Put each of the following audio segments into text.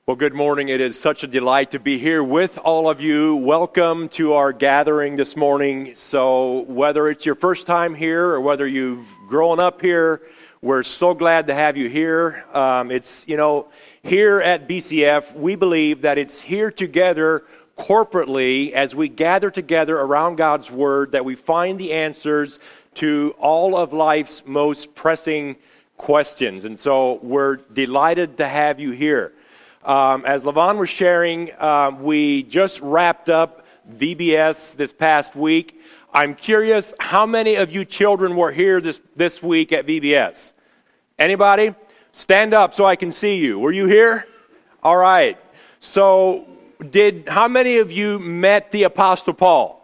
Well, good morning. It is such a delight to be here with all of you. Welcome to our gathering this morning. So whether it's your first time here or whether you've grown up here, we're so glad to have you here. Here at BCF, we believe that it's here together corporately as we gather together around God's Word that we find the answers to all of life's most pressing questions. And so we're delighted to have you here. As Levon was sharing, we just wrapped up VBS this past week. I'm curious, how many of you children were here this week at VBS? Anybody? Stand up so I can see you. Were you here? All right. So, how many of you met the Apostle Paul?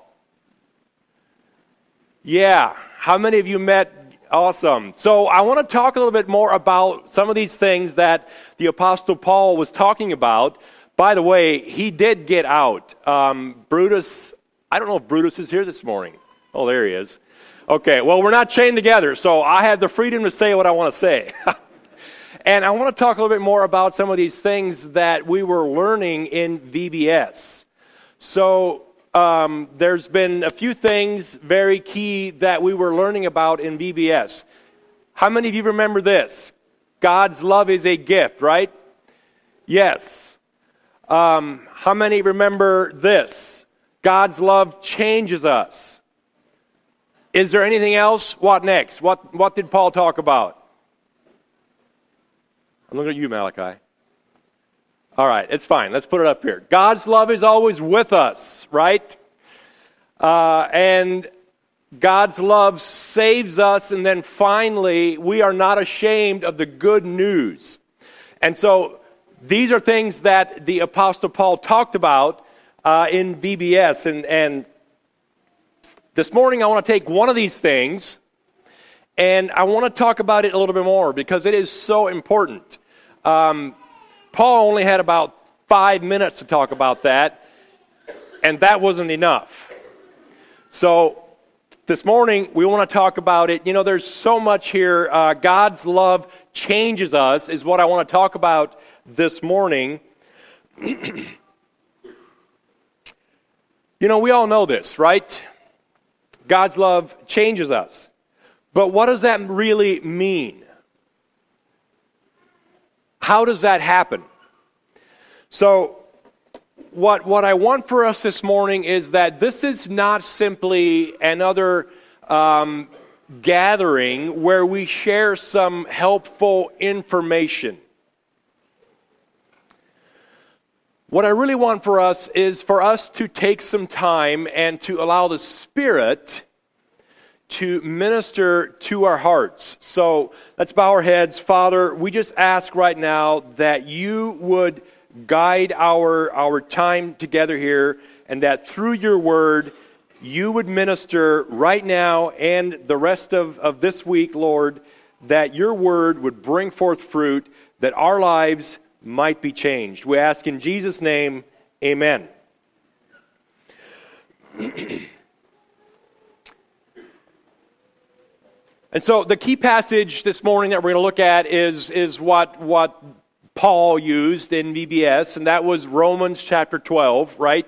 Yeah. How many of you met? Awesome. So I want to talk a little bit more about some of these things that the Apostle Paul was talking about. By the way, he did get out. Brutus, I don't know if Brutus is here this morning. Oh, there he is. Okay, well, we're not chained together, so I have the freedom to say what I want to say. And I want to talk a little bit more about some of these things that we were learning in VBS. So there's been a few things very key that we were learning about in VBS. How many of you remember this? God's love is a gift, right? Yes. How many remember this? God's love changes us. Is there anything else? What next? What did Paul talk about? I'm looking at you, Malachi. All right, it's fine. Let's put it up here. God's love is always with us, right? And God's love saves us, and then finally, we are not ashamed of the good news. And so, these are things that the Apostle Paul talked about in VBS. And this morning, I want to take one of these things, and I want to talk about it a little bit more, because it is so important. Paul only had about 5 minutes to talk about that, and that wasn't enough. So this morning, we want to talk about it. You know, there's so much here. God's love changes us is what I want to talk about this morning. You know, we all know this, right? God's love changes us. But what does that really mean? How does that happen? So, what I want for us this morning is that this is not simply another gathering where we share some helpful information. What I really want for us is for us to take some time and to allow the Spirit to minister to our hearts. So let's bow our heads. Father, we just ask right now that you would guide our time together here, and that through your word, you would minister right now and the rest of this week, Lord, that your word would bring forth fruit, that our lives might be changed. We ask in Jesus' name, amen. And so the key passage this morning that we're going to look at is what Paul used in VBS, and that was Romans chapter 12, right?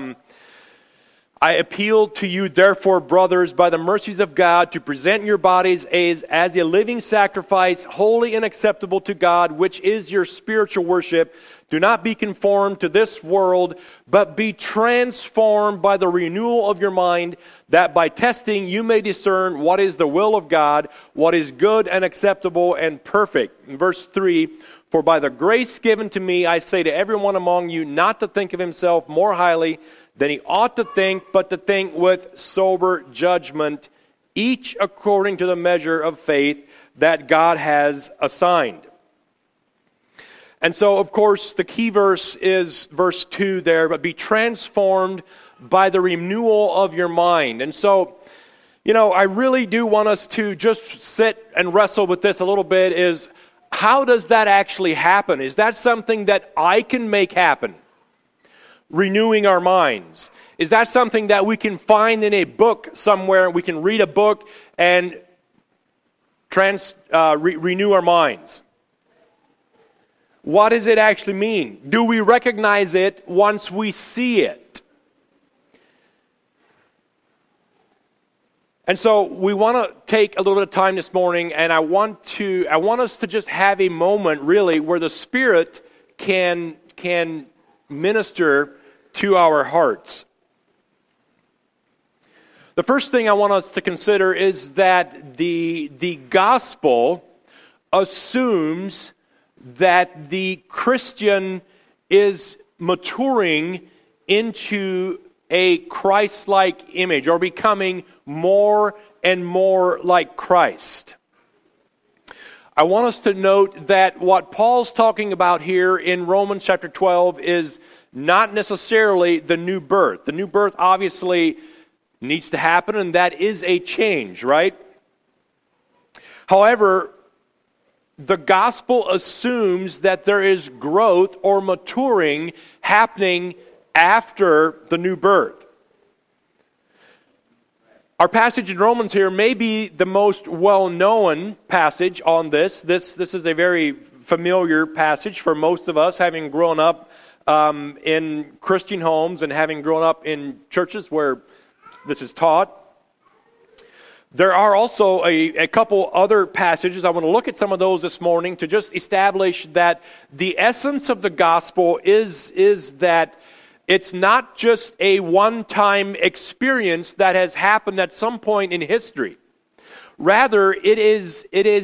I appeal to you, therefore, brothers, by the mercies of God, to present your bodies as a living sacrifice, holy and acceptable to God, which is your spiritual worship. Do not be conformed to this world, but be transformed by the renewal of your mind, that by testing you may discern what is the will of God, what is good and acceptable and perfect. In verse 3, for by the grace given to me, I say to everyone among you not to think of himself more highly than he ought to think, but to think with sober judgment, each according to the measure of faith that God has assigned. And so, of course, the key verse is verse 2 there, but be transformed by the renewal of your mind. And so, you know, I really do want us to just sit and wrestle with this a little bit, is how does that actually happen? Is that something that I can make happen? Renewing our minds. Is that something that we can find in a book somewhere? We can read a book and renew our minds. what does it actually mean? Do we recognize it once we see it? And so we want to take a little bit of time this morning, and I want us to just have a moment, really, where the Spirit can minister to our hearts. The first thing I want us to consider is that the gospel assumes that the Christian is maturing into a Christ-like image, or becoming more and more like Christ. I want us to note that what Paul's talking about here in Romans chapter 12 is not necessarily the new birth. The new birth obviously needs to happen, and that is a change, right? However, the gospel assumes that there is growth or maturing happening after the new birth. Our passage in Romans here may be the most well-known passage on this. This is a very familiar passage for most of us, having grown up in Christian homes and having grown up in churches where this is taught. There are also a couple other passages. I want to look at some of those this morning to just establish that the essence of the gospel is that it's not just a one-time experience that has happened at some point in history. Rather, it is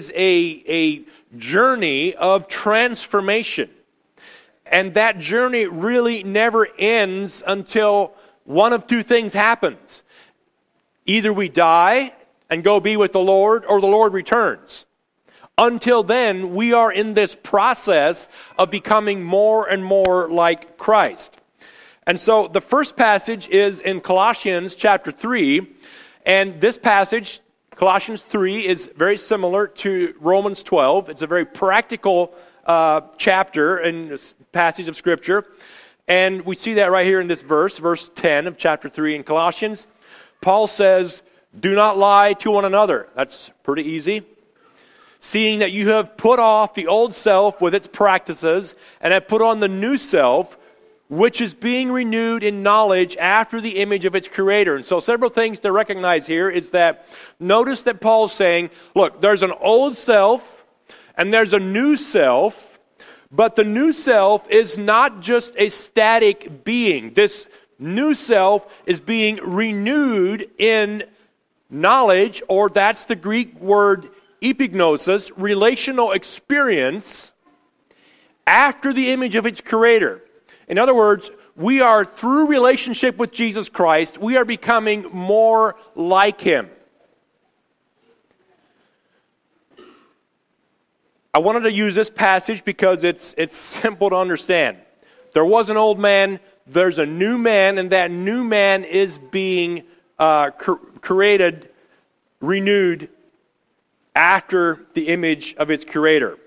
a journey of transformation. And that journey really never ends until one of two things happens. Either we die and go be with the Lord, or the Lord returns. Until then, we are in this process of becoming more and more like Christ. And so the first passage is in Colossians chapter 3, and this passage, Colossians 3, is very similar to Romans 12. It's a very practical chapter and passage of Scripture. And we see that right here in this verse 10 of chapter 3 in Colossians. Paul says, "Do not lie to one another." That's pretty easy. "Seeing that you have put off the old self with its practices, and have put on the new self, which is being renewed in knowledge after the image of its creator." And so several things to recognize here is that, notice that Paul's saying, look, there's an old self and there's a new self, but the new self is not just a static being. This new self is being renewed in knowledge, or that's the Greek word epignosis, relational experience, after the image of its creator. In other words, we are, through relationship with Jesus Christ, we are becoming more like Him. I wanted to use this passage because it's simple to understand. There was an old man, there's a new man, and that new man is being created, renewed after the image of its creator.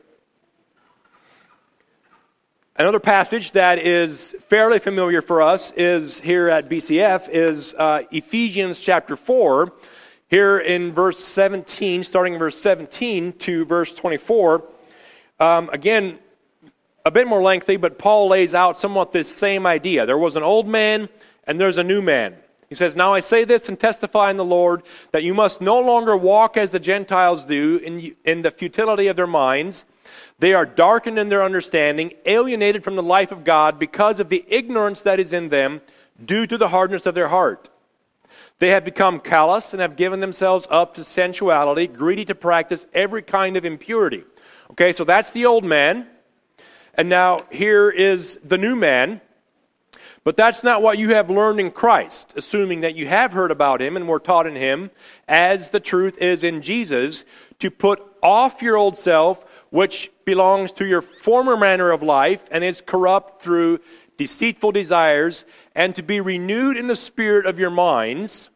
Another passage that is fairly familiar for us is here at BCF is Ephesians chapter 4. Here in verse 17, starting in verse 17 to verse 24. Again, a bit more lengthy, but Paul lays out somewhat this same idea. There was an old man and there's a new man. He says, "Now I say this and testify in the Lord, that you must no longer walk as the Gentiles do in the futility of their minds. They are darkened in their understanding, alienated from the life of God because of the ignorance that is in them due to the hardness of their heart. They have become callous and have given themselves up to sensuality, greedy to practice every kind of impurity." Okay, so that's the old man. And now here is the new man. But that's not what you have learned in Christ, assuming that you have heard about Him and were taught in Him, as the truth is in Jesus, to put off your old self, which belongs to your former manner of life and is corrupt through deceitful desires, and to be renewed in the spirit of your minds,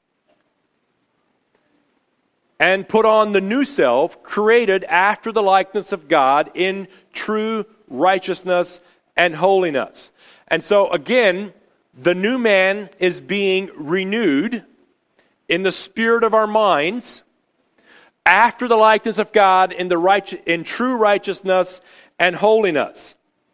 and put on the new self, created after the likeness of God in true righteousness and holiness. And so again, the new man is being renewed in the spirit of our minds after the likeness of God in true righteousness and holiness.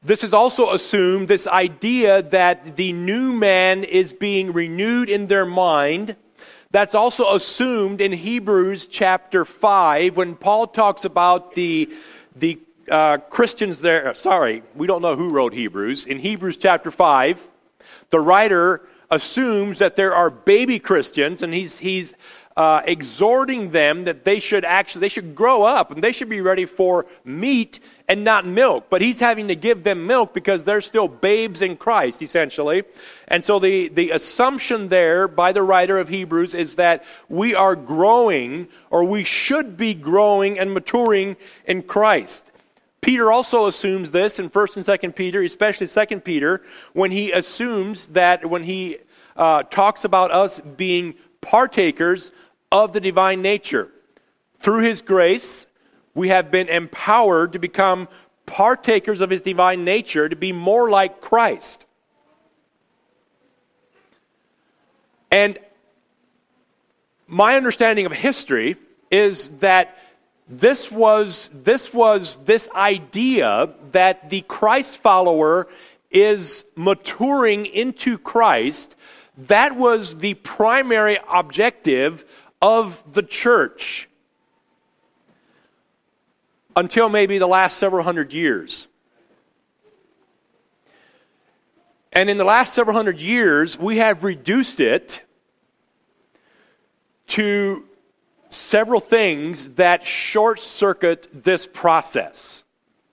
This is also assumed, this idea that the new man is being renewed in their mind. That's also assumed in Hebrews chapter 5 when Paul talks about the Christians there. Sorry, we don't know who wrote Hebrews. In Hebrews chapter 5, the writer assumes that there are baby Christians, and he's exhorting them that they should grow up and they should be ready for meat and not milk. But he's having to give them milk because they're still babes in Christ, essentially. And so the assumption there by the writer of Hebrews is that we are growing, or we should be growing and maturing in Christ. Peter also assumes this in 1st and 2nd Peter, especially 2nd Peter, when he assumes that when he talks about us being partakers of the divine nature. Through his grace, we have been empowered to become partakers of his divine nature, to be more like Christ. And my understanding of history is that this idea that the Christ follower is maturing into Christ. That was the primary objective of the church until maybe the last several hundred years. And in the last several hundred years, we have reduced it to several things that short-circuit this process.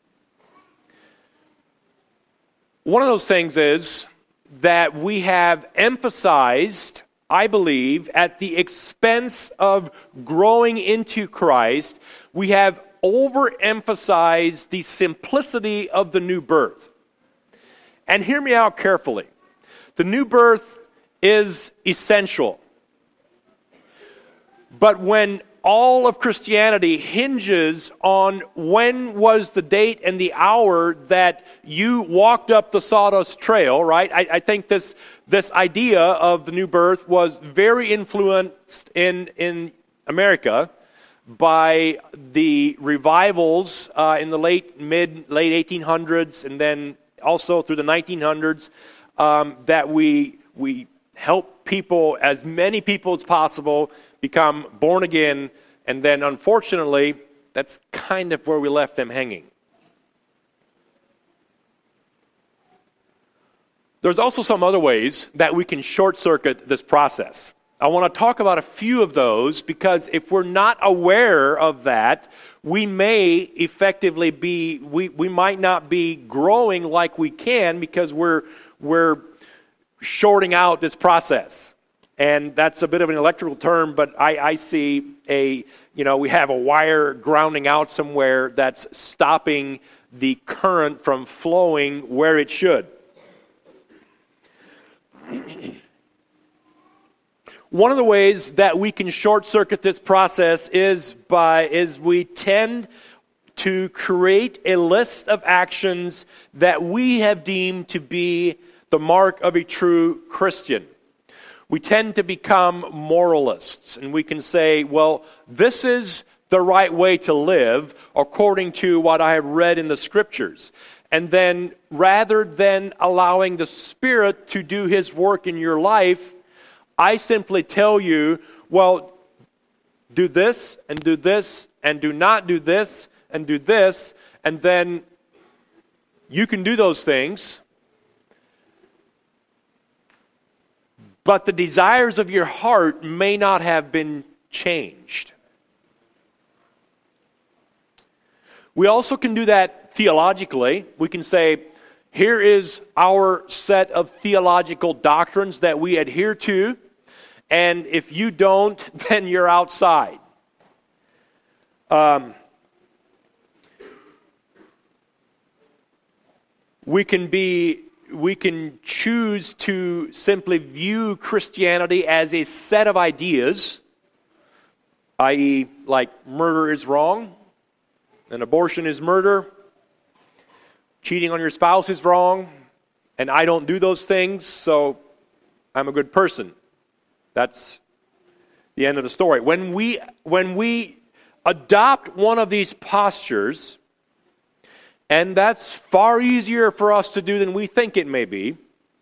One of those things is that we have emphasized, I believe, at the expense of growing into Christ, we have overemphasized the simplicity of the new birth. And hear me out carefully. The new birth is essential. But when all of Christianity hinges on when was the date and the hour that you walked up the sawdust trail, right? I think this idea of the new birth was very influenced in America by the revivals in the late 1800s, and then also through the 1900s, that we help people, as many people as possible, become born again, and then unfortunately, that's kind of where we left them hanging. There's also some other ways that we can short-circuit this process. I want to talk about a few of those because if we're not aware of that, we may effectively we might not be growing like we can because we're shorting out this process. And that's a bit of an electrical term, but I see we have a wire grounding out somewhere that's stopping the current from flowing where it should. One of the ways that we can short-circuit this process is we tend to create a list of actions that we have deemed to be the mark of a true Christian. We tend to become moralists, and we can say, well, this is the right way to live according to what I have read in the Scriptures. And then rather than allowing the Spirit to do His work in your life, I simply tell you, well, do this, and do this, and do not do this, and do this, and then you can do those things. But the desires of your heart may not have been changed. We also can do that theologically. We can say, here is our set of theological doctrines that we adhere to, and if you don't, then you're outside. We can choose to simply view Christianity as a set of ideas, i.e., like murder is wrong, and abortion is murder, cheating on your spouse is wrong, and I don't do those things, so I'm a good person. That's the end of the story. When we adopt one of these postures, And that's far easier for us to do than we think it may be.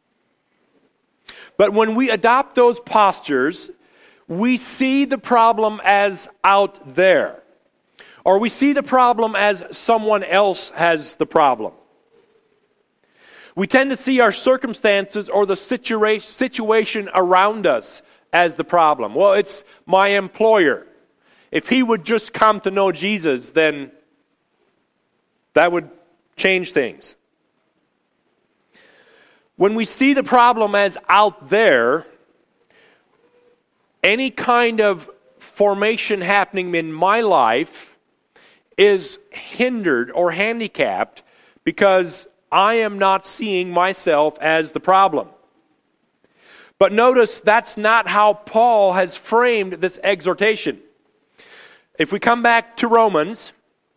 But when we adopt those postures, we see the problem as out there. Or we see the problem as someone else has the problem. We tend to see our circumstances or the situation around us as the problem. Well, it's my employer. If he would just come to know Jesus, then that would change things. When we see the problem as out there, any kind of formation happening in my life is hindered or handicapped because I am not seeing myself as the problem. But notice that's not how Paul has framed this exhortation. If we come back to Romans,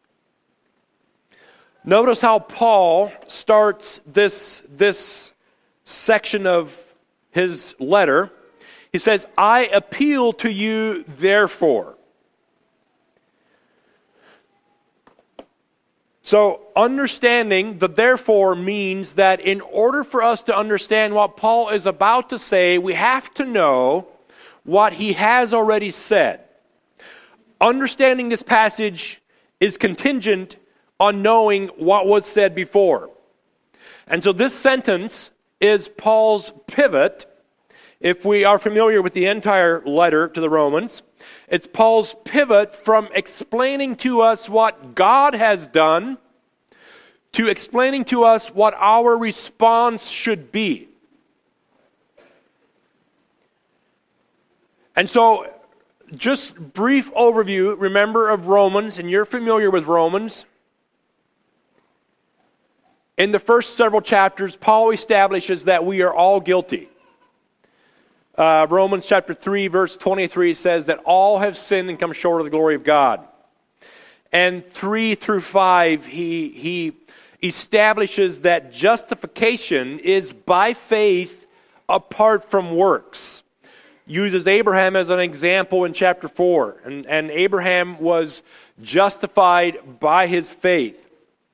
notice how Paul starts this section of his letter. He says, I appeal to you therefore. So understanding the therefore means that in order for us to understand what Paul is about to say, we have to know what he has already said. Understanding this passage is contingent on knowing what was said before. And so this sentence is Paul's pivot. If we are familiar with the entire letter to the Romans, it's Paul's pivot from explaining to us what God has done to explaining to us what our response should be. And so, just brief overview, remember, of Romans, and you're familiar with Romans. In the first several chapters, Paul establishes that we are all guilty. Romans chapter 3, verse 23 says that all have sinned and come short of the glory of God. And 3 through 5, he establishes that justification is by faith apart from works. Uses Abraham as an example in chapter 4. And Abraham was justified by his faith.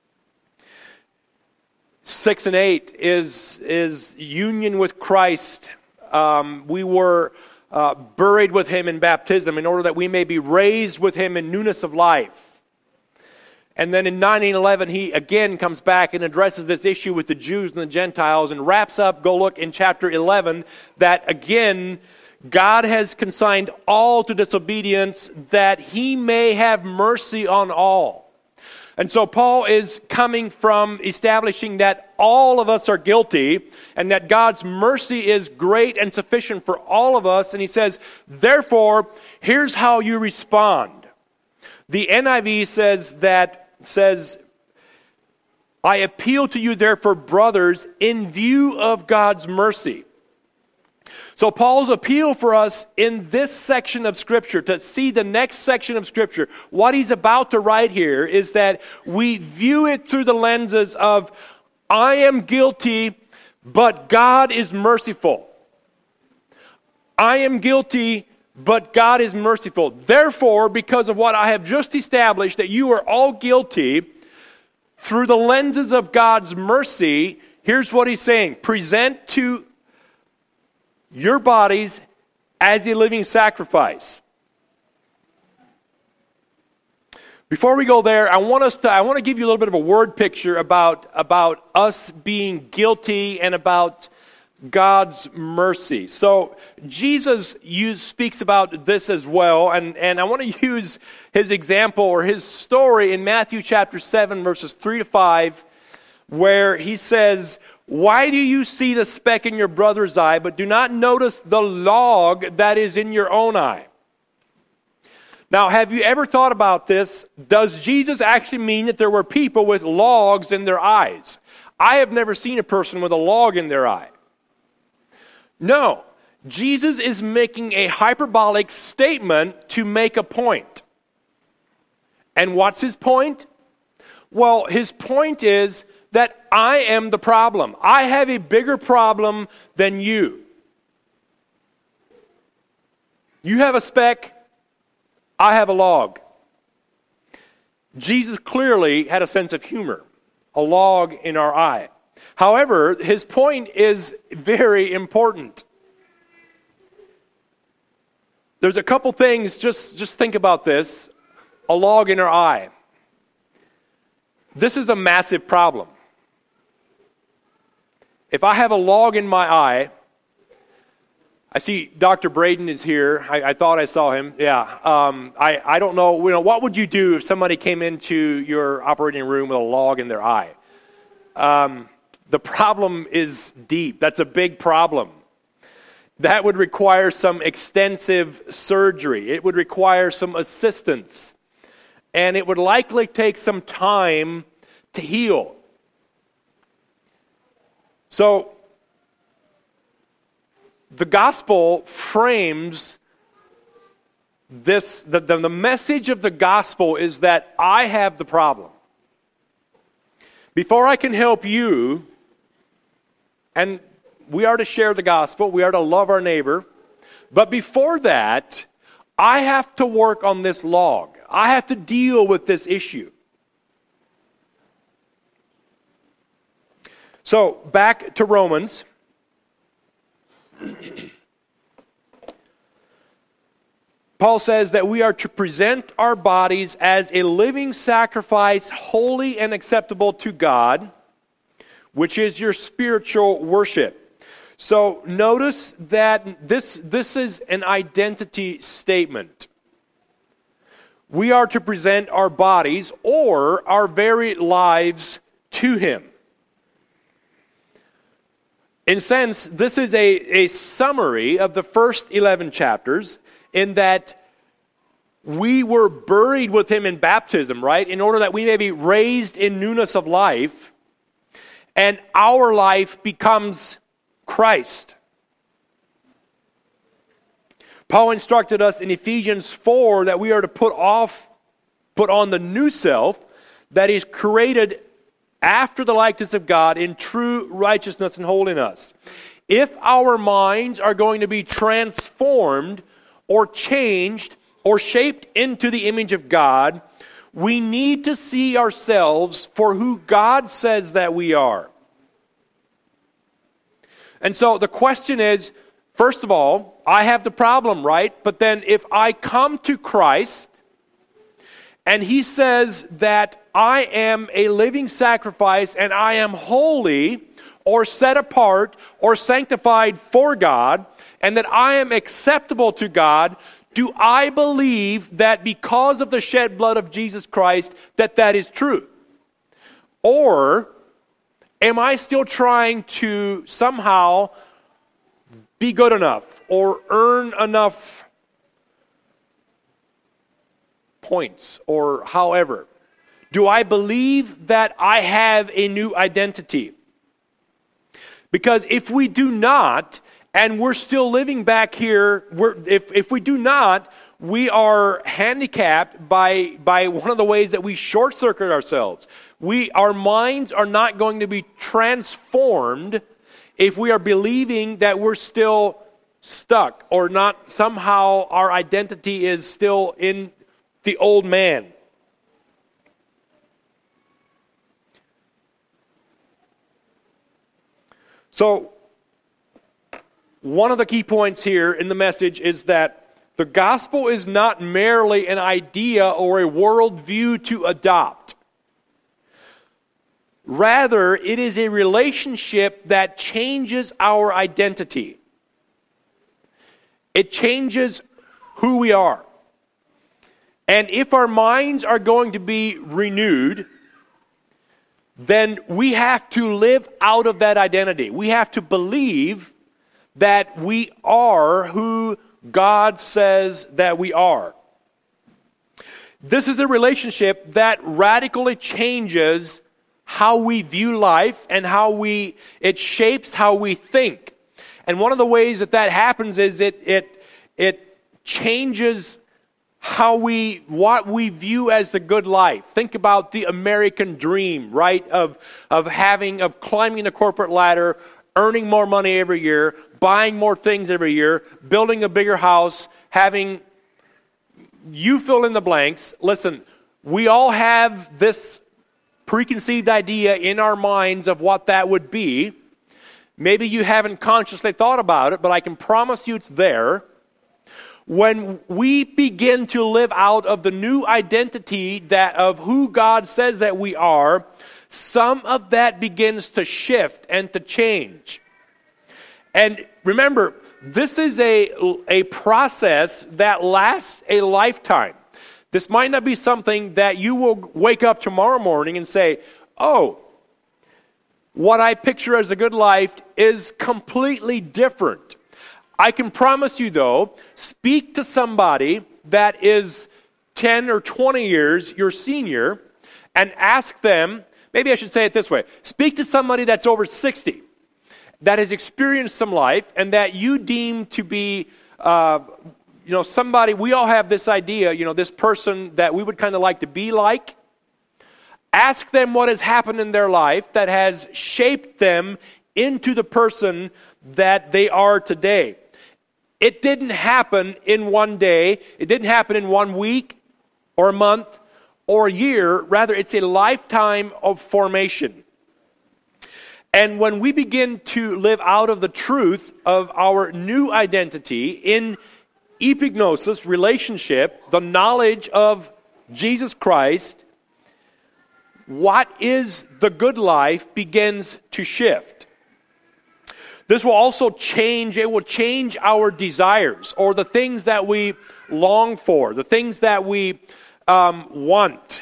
6 and 8 is union with Christ. We were buried with him in baptism in order that we may be raised with him in newness of life. And then in 9 and 11, he again comes back and addresses this issue with the Jews and the Gentiles and wraps up, go look in chapter 11, that again, God has consigned all to disobedience that he may have mercy on all. And so Paul is coming from establishing that all of us are guilty and that God's mercy is great and sufficient for all of us. And he says, therefore, here's how you respond. The NIV says, I appeal to you therefore, brothers, in view of God's mercy. So Paul's appeal for us in this section of Scripture, to see the next section of Scripture, what he's about to write here is that we view it through the lenses of, I am guilty, but God is merciful. I am guilty, but God is merciful. Therefore, because of what I have just established, that you are all guilty, through the lenses of God's mercy, here's what he's saying. Present to your bodies as a living sacrifice. Before we go there, I want to give you a little bit of a word picture about us being guilty and about God's mercy. So Jesus speaks about this as well, and I want to use his example or his story in Matthew chapter 7, verses 3 to 5, where he says, why do you see the speck in your brother's eye, but do not notice the log that is in your own eye? Now, have you ever thought about this? Does Jesus actually mean that there were people with logs in their eyes? I have never seen a person with a log in their eye. No. Jesus is making a hyperbolic statement to make a point. And what's his point? Well, his point is that I am the problem. I have a bigger problem than you. You have a speck, I have a log. Jesus clearly had a sense of humor. a log in our eye. However, his point is very important. There's a couple things, just think about this. A log in our eye. This is a massive problem. If I have a log in my eye, I see Dr. Braden is here. I thought I saw him. Yeah. I don't know. What would you do if somebody came into your operating room with a log in their eye? The problem is deep. That's a big problem. That would require some extensive surgery. It would require some assistance. And it would likely take some time to heal. So, the gospel frames this, the message of the gospel is that I have the problem. Before I can help you, and we are to share the gospel, we are to love our neighbor, but before that, I have to work on this log. I have to deal with this issue. So, back to Romans. Paul says that we are to present our bodies as a living sacrifice, holy and acceptable to God, which is your spiritual worship. So notice that this is an identity statement. We are to present our bodies or our very lives to Him. In a sense, this is a summary of the first 11 chapters in that we were buried with Him in baptism, right? In order that we may be raised in newness of life, and our life becomes Christ. Paul instructed us in Ephesians 4 that we are to put on the new self that is created after the likeness of God in true righteousness and holiness. If our minds are going to be transformed or changed or shaped into the image of God, we need to see ourselves for who God says that we are. And so the question is, first of all, I have the problem, right? But then if I come to Christ and He says that I am a living sacrifice and I am holy or set apart or sanctified for God and that I am acceptable to God, do I believe that because of the shed blood of Jesus Christ that is true? Or am I still trying to somehow be good enough or earn enough points or however? Do I believe that I have a new identity? Because if we do not, and we're still living back here, if we do not, we are handicapped by one of the ways that we short-circuit ourselves. Our minds are not going to be transformed if we are believing that we're still stuck or not, somehow our identity is still in the old man. So, one of the key points here in the message is that the gospel is not merely an idea or a worldview to adopt. Rather, it is a relationship that changes our identity. It changes who we are. And if our minds are going to be renewed, then we have to live out of that identity. We have to believe that we are who God says that we are. This is a relationship that radically changes how we view life and it shapes how we think. And one of the ways that happens is it changes what we view as the good life. Think about the American dream, right? Of climbing the corporate ladder, earning more money every year, buying more things every year, building a bigger house, you fill in the blanks. Listen, we all have this preconceived idea in our minds of what that would be. Maybe you haven't consciously thought about it, but I can promise you it's there. When we begin to live out of the new identity that of who God says that we are, some of that begins to shift and to change. And remember, this is a process that lasts a lifetime. This might not be something that you will wake up tomorrow morning and say, oh, what I picture as a good life is completely different. I can promise you, though, speak to somebody that is 10 or 20 years your senior and ask them, maybe I should say it this way, speak to somebody that's over 60, that has experienced some life and that you deem to be, somebody, we all have this idea, this person that we would kind of like to be like. Ask them what has happened in their life that has shaped them into the person that they are today. It didn't happen in one day. It didn't happen in 1 week or a month or a year. Rather, it's a lifetime of formation. And when we begin to live out of the truth of our new identity in epignosis, relationship, the knowledge of Jesus Christ, what is the good life begins to shift. This will also change, it will change our desires or the things that we long for, the things that we want.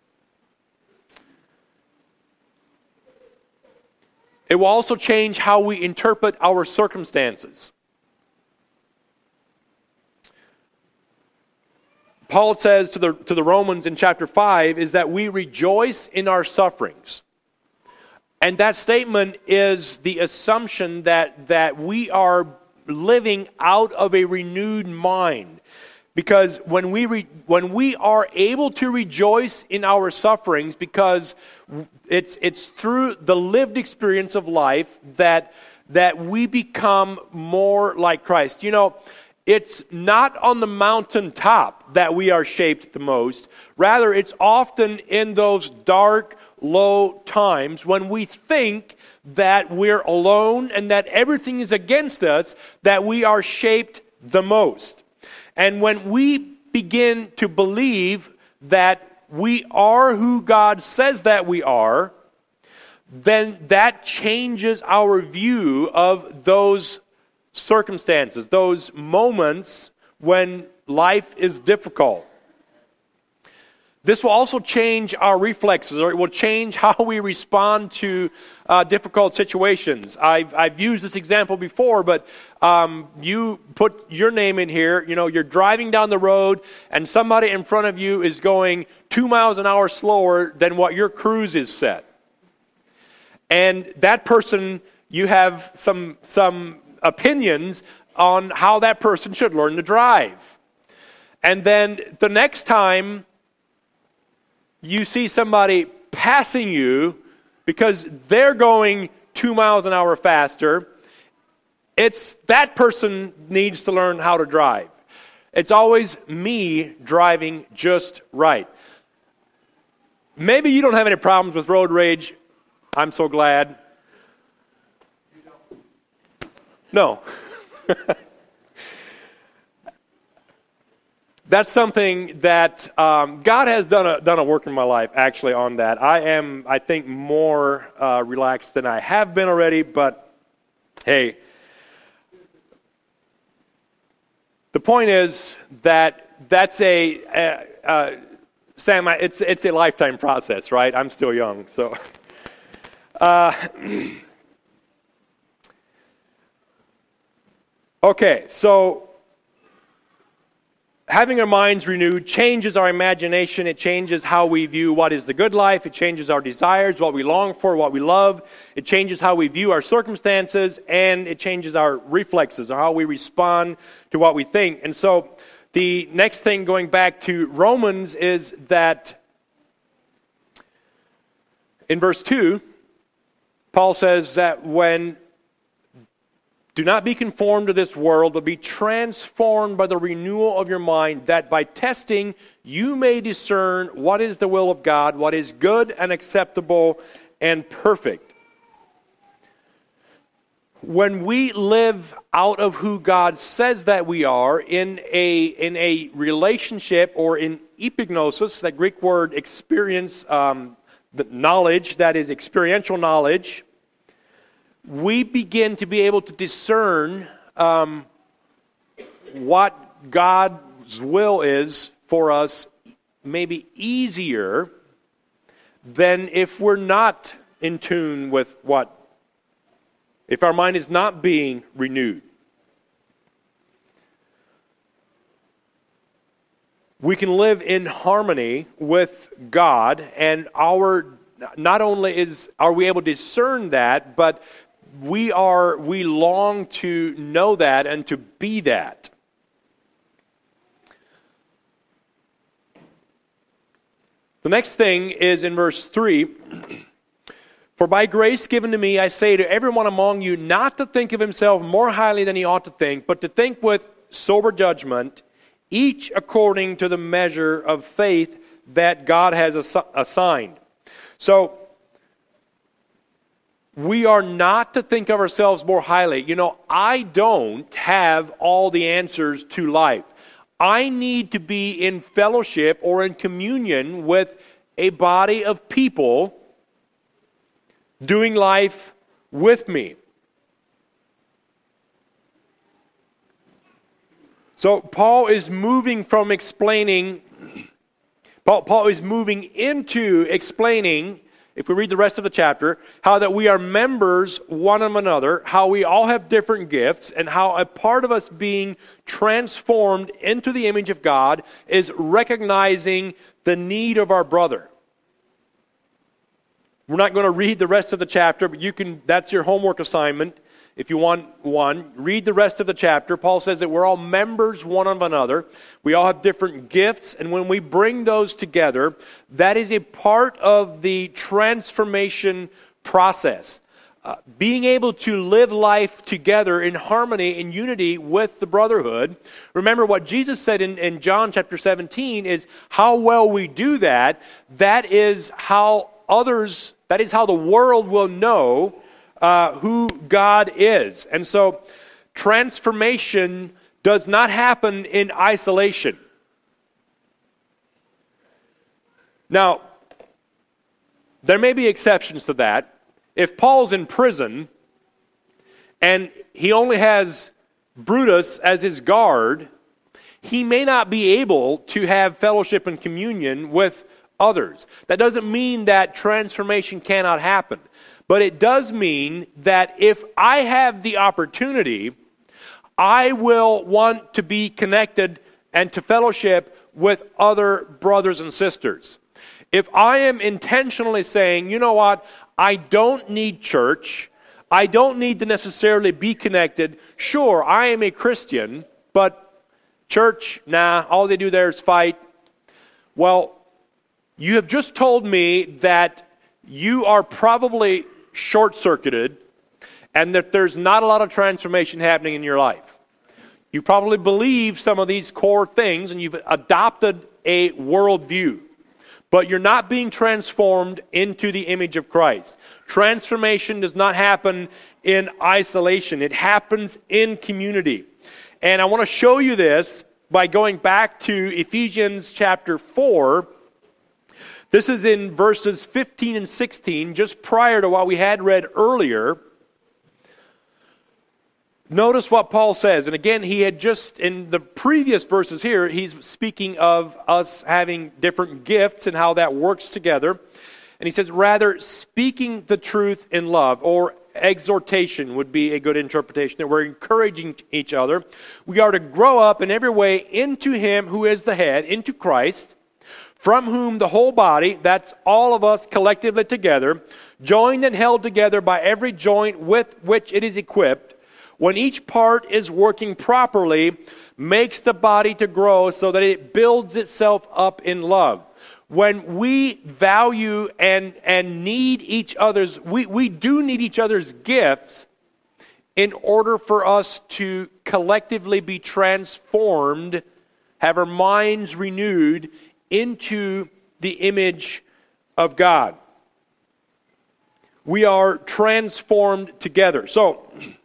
It will also change how we interpret our circumstances. Paul says to the Romans in chapter 5 is that we rejoice in our sufferings. And that statement is the assumption that we are living out of a renewed mind. Because when we are able to rejoice in our sufferings, because it's through the lived experience of life that we become more like Christ. It's not on the mountaintop that we are shaped the most. Rather, it's often in those dark, low times when we think that we're alone and that everything is against us that we are shaped the most. And when we begin to believe that we are who God says that we are, then that changes our view of those circumstances, those moments when life is difficult. This will also change our reflexes, or it will change how we respond to difficult situations. I've used this example before, but you put your name in here. You're driving down the road, and somebody in front of you is going 2 miles an hour slower than what your cruise is set. And that person, you have some opinions on how that person should learn to drive. And then the next time you see somebody passing you because they're going 2 miles an hour faster, it's that person needs to learn how to drive. It's always me driving just right. Maybe you don't have any problems with road rage. I'm so glad. No. That's something that God has done a work in my life, actually, on that. I am, I think, more relaxed than I have been already, but hey. The point is that that's Sam, it's a lifetime process, right? I'm still young, so. Okay, so having our minds renewed changes our imagination. It changes how we view what is the good life. It changes our desires, what we long for, what we love. It changes how we view our circumstances, and it changes our reflexes, or how we respond to what we think. And so the next thing, going back to Romans, is that in verse 2, Paul says that Do not be conformed to this world, but be transformed by the renewal of your mind, that by testing you may discern what is the will of God, what is good and acceptable and perfect. When we live out of who God says that we are in a relationship, or in epignosis, that Greek word experience, the knowledge that is experiential knowledge, we begin to be able to discern what God's will is for us, maybe easier than if we're not in tune with if our mind is not being renewed. We can live in harmony with God, and not only are we able to discern that, but we long to know that and to be that. The next thing is in verse 3. For by grace given to me, I say to everyone among you, not to think of himself more highly than he ought to think, but to think with sober judgment, each according to the measure of faith that God has assigned. So, we are not to think of ourselves more highly. I don't have all the answers to life. I need to be in fellowship or in communion with a body of people doing life with me. So Paul is moving from explaining, Paul is moving into explaining, if we read the rest of the chapter, how that we are members one of another, how we all have different gifts, and how a part of us being transformed into the image of God is recognizing the need of our brother. We're not going to read the rest of the chapter, but that's your homework assignment. If you want one, read the rest of the chapter. Paul says that we're all members one of another. We all have different gifts, and when we bring those together, that is a part of the transformation process. Being able to live life together in harmony, in unity with the brotherhood. Remember what Jesus said in John chapter 17 is how well we do that. That is how the world will know who God is. And so transformation does not happen in isolation. Now, there may be exceptions to that. If Paul's in prison and he only has Brutus as his guard, he may not be able to have fellowship and communion with others. That doesn't mean that transformation cannot happen. But it does mean that if I have the opportunity, I will want to be connected and to fellowship with other brothers and sisters. If I am intentionally saying, you know what, I don't need church, I don't need to necessarily be connected. Sure, I am a Christian, but church, nah, all they do there is fight. Well, you have just told me that you are probably short-circuited and that there's not a lot of transformation happening in your life. You probably believe some of these core things and you've adopted a worldview, but you're not being transformed into the image of Christ. Transformation does not happen in isolation. It happens in community. And I want to show you this by going back to Ephesians chapter 4. This is in verses 15 and 16, just prior to what we had read earlier. Notice what Paul says. And again, he had just, in the previous verses here, he's speaking of us having different gifts and how that works together. And he says, rather, speaking the truth in love, or exhortation would be a good interpretation, that we're encouraging each other. We are to grow up in every way into Him who is the head, into Christ, from whom the whole body, that's all of us collectively together, joined and held together by every joint with which it is equipped, when each part is working properly, makes the body to grow so that it builds itself up in love. When we value and need each other's, we do need each other's gifts in order for us to collectively be transformed, have our minds renewed into the image of God. We are transformed together. So,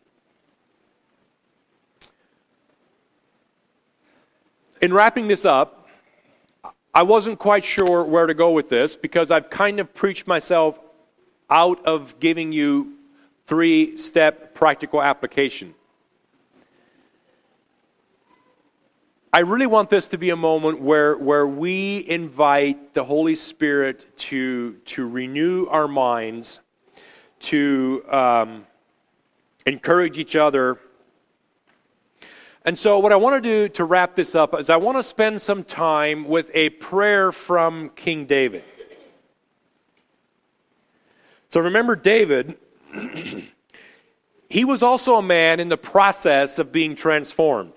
in wrapping this up, I wasn't quite sure where to go with this because I've kind of preached myself out of giving you 3-step practical application. I really want this to be a moment where we invite the Holy Spirit to renew our minds, to encourage each other. And so what I want to do to wrap this up is I want to spend some time with a prayer from King David. So remember David, he was also a man in the process of being transformed.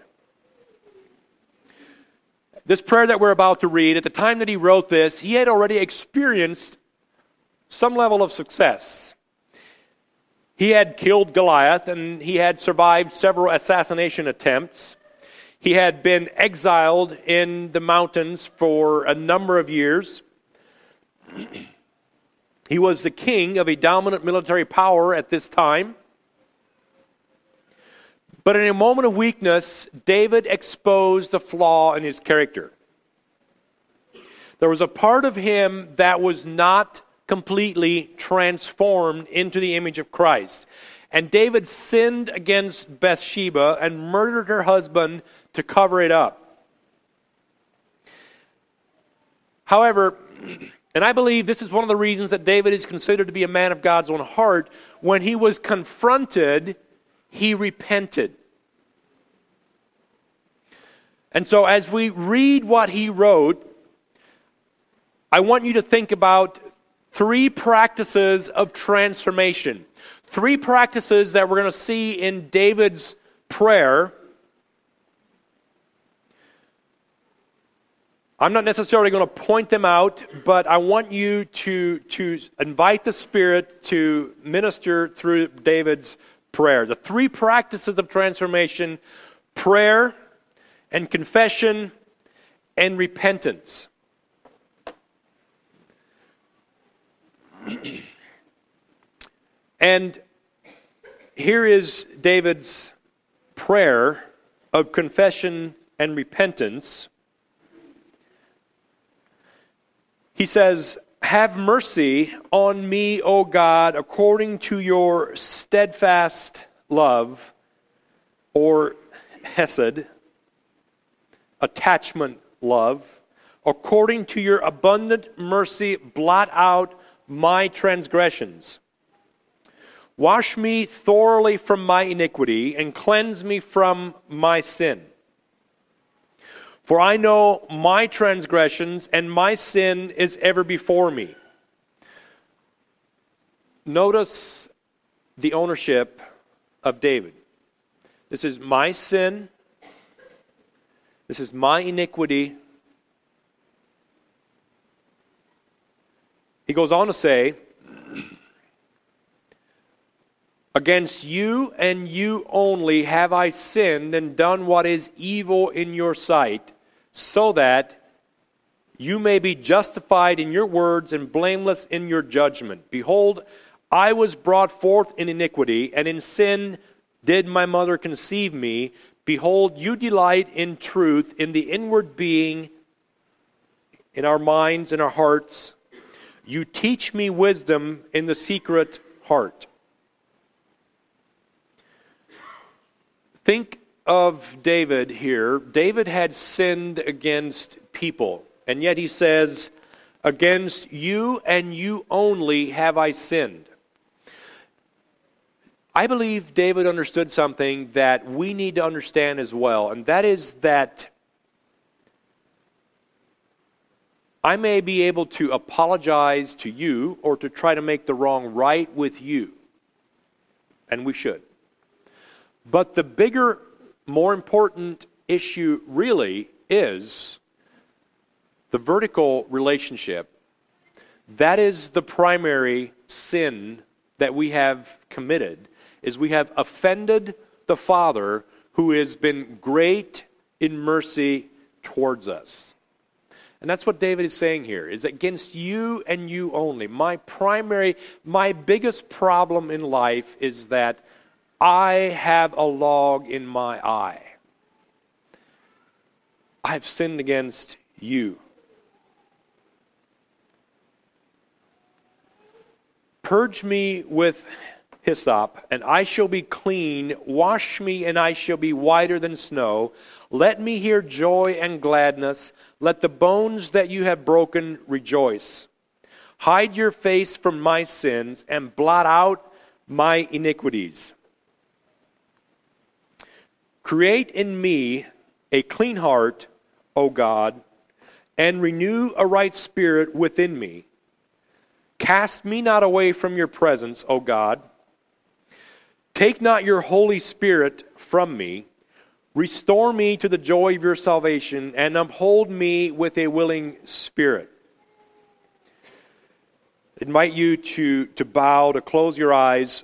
This prayer that we're about to read, at the time that he wrote this, he had already experienced some level of success. He had killed Goliath, and he had survived several assassination attempts. He had been exiled in the mountains for a number of years. He was the king of a dominant military power at this time. But in a moment of weakness, David exposed the flaw in his character. There was a part of him that was not completely transformed into the image of Christ. And David sinned against Bathsheba and murdered her husband to cover it up. However, and I believe this is one of the reasons that David is considered to be a man of God's own heart, when he was confronted, he repented. And so as we read what he wrote, I want you to think about 3 practices of transformation. 3 practices that we're going to see in David's prayer. I'm not necessarily going to point them out, but I want you to invite the Spirit to minister through David's prayer. The 3 practices of transformation: prayer and confession and repentance. And here is David's prayer of confession and repentance. He says, "Have mercy on me, O God, according to your steadfast love," or hesed, attachment love. "According to your abundant mercy, blot out my transgressions. Wash me thoroughly from my iniquity and cleanse me from my sin. For I know my transgressions, and my sin is ever before me." Notice the ownership of David. This is my sin. This is my iniquity. He goes on to say, "Against you and you only have I sinned and done what is evil in your sight, so that you may be justified in your words and blameless in your judgment. Behold, I was brought forth in iniquity, and in sin did my mother conceive me. Behold, you delight in truth in the inward being, in our minds and our hearts. You teach me wisdom in the secret heart." Think of David here. David had sinned against people, and yet he says, "Against you and you only have I sinned." I believe David understood something that we need to understand as well, and that is that I may be able to apologize to you or to try to make the wrong right with you, and we should. But the bigger, more important issue really is the vertical relationship. That is the primary sin that we have committed, is we have offended the Father who has been great in mercy towards us. And that's what David is saying here, is against you and you only. My biggest problem in life is that I have a log in my eye. I have sinned against you. Purge me with hyssop, and I shall be clean. Wash me, and I shall be whiter than snow. Let me hear joy and gladness. Let the bones that you have broken rejoice. Hide your face from my sins, and blot out my iniquities. Create in me a clean heart, O God, and renew a right spirit within me. Cast me not away from your presence, O God. Take not your Holy Spirit from me. Restore me to the joy of your salvation, and uphold me with a willing spirit. I invite you to bow, to close your eyes.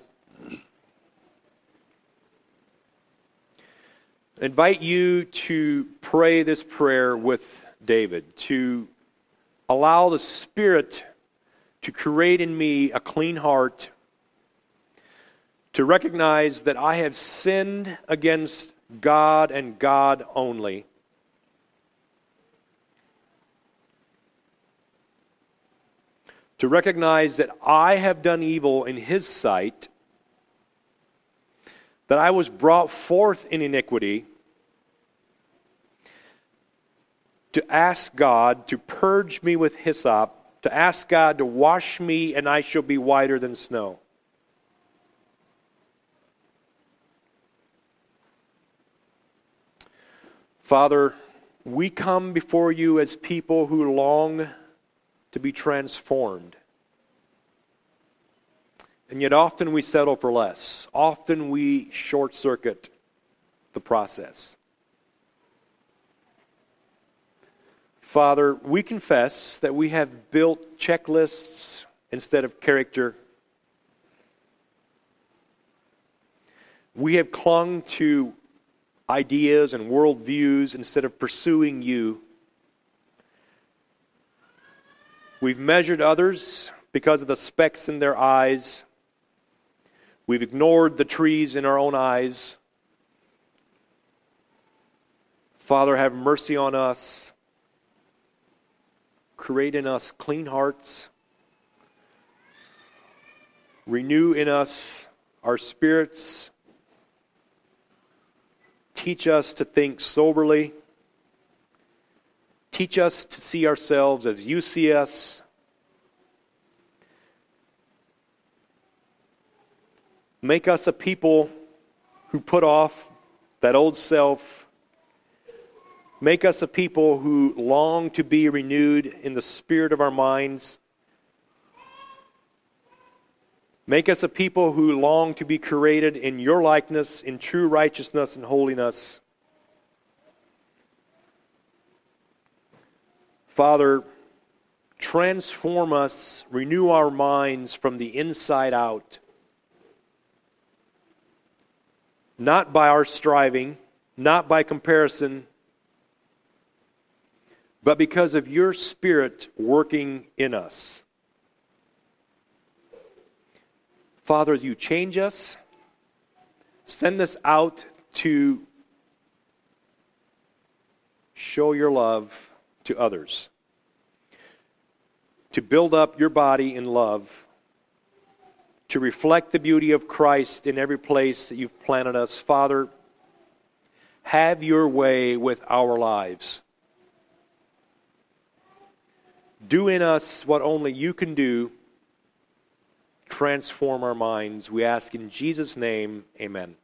I invite you to pray this prayer with David, to allow the Spirit to create in me a clean heart, to recognize that I have sinned against God and God only. To recognize that I have done evil in His sight, that I was brought forth in iniquity, to ask God to purge me with hyssop, to ask God to wash me, and I shall be whiter than snow. Father, we come before you as people who long to be transformed. And yet often we settle for less. Often we short-circuit the process. Father, we confess that we have built checklists instead of character. We have clung to ideas and worldviews instead of pursuing you. We've measured others because of the specks in their eyes. We've ignored the trees in our own eyes. Father, have mercy on us. Create in us clean hearts. Renew in us our spirits. Teach us to think soberly. Teach us to see ourselves as you see us. Make us a people who put off that old self. Make us a people who long to be renewed in the spirit of our minds. Make us a people who long to be created in your likeness, in true righteousness and holiness. Father, transform us, renew our minds from the inside out. Not by our striving, not by comparison, but because of your Spirit working in us. Father, as you change us, send us out to show your love to others, to build up your body in love, to reflect the beauty of Christ in every place that you've planted us. Father, have your way with our lives. Do in us what only you can do. Transform our minds. We ask in Jesus' name, amen.